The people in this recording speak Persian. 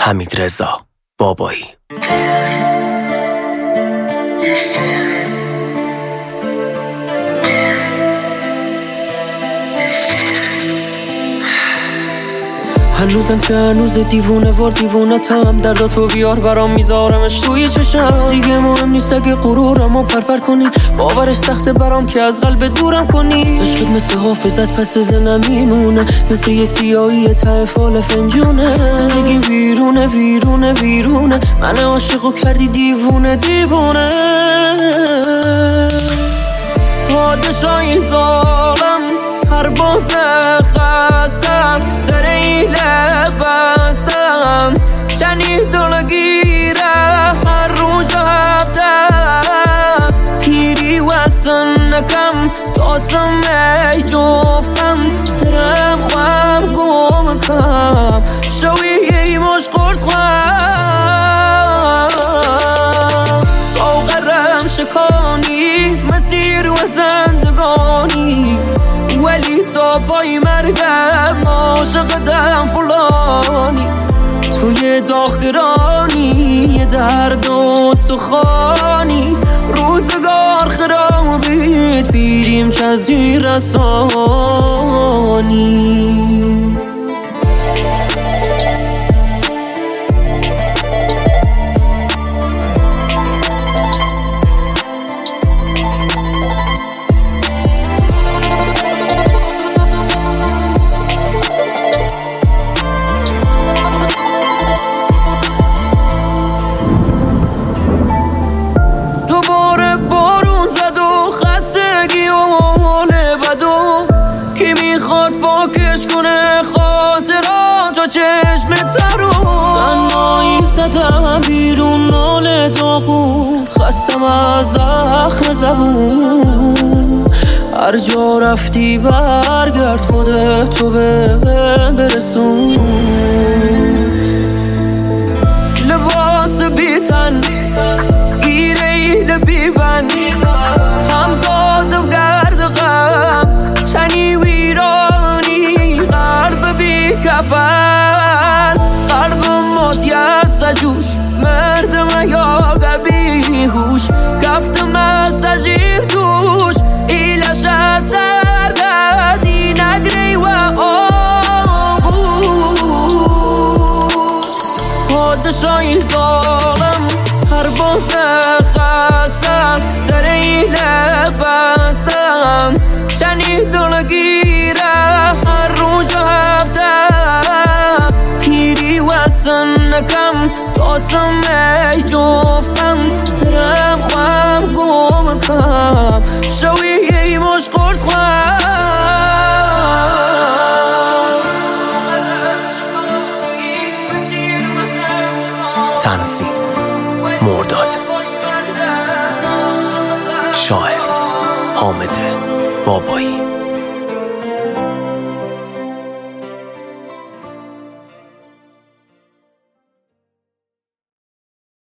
حمیدرضا بابایی. هنوزم که هنوز دیوونه وار دیوونتم، درداتو بیار برام میذارمش توی چشم. دیگه مهم نیست اگه غرورمو پرپر کنی، باورش سخته برام که از قلب دورم کنی. عشقت مثل حافظ از پس زنم میمونه، مثل یه سیاهی ته فال فنجونه. زندگی ویرونه ویرونه ویرونه، من عاشقو کردی دیوونه دیوونه. پادشاهی ظالم سرباز خستم، در این لبستم چنین دلگیره هر روز هفتم. پیری واسن نکم تاسم ای جفتم، درم خوام گم کم شوی ای مش قرص خوام. سوغرم شکانی مسیر و زندگانی، ولی تا پای مرگم عاشقتم فلانی. توی داغگرانی یه درد و استخوانی، روزگار خرابید پیریم چزی رسانی. دوباره بارون زد و خستگی و حال بدو، کی میخواد پاکش کنه خاطرات و چشم ترو. تنهایی زدم بیرون ناله داغون، خستم از زخم زبون. هر جا رفتی برگرد خودتو برسون. لباس بیتن گیره بیبند، همزادم گرد غم چنی ویرانی. قلب بی کفن قلب موتی از سجوش، مردم یا گبی هوش کفتم از سجیر توش. ایلش از سردردی نگری و آغوش. پادشاهی ظالم سرباز خستم، در این لبستم چنین دلگیره هر روز هفتم. پیری واسن نکم تاسم ای جفتم، درم خوام گم کم شوی ای مش قرص خوام. تنظیم مرداد، شاعر حامد بابایی.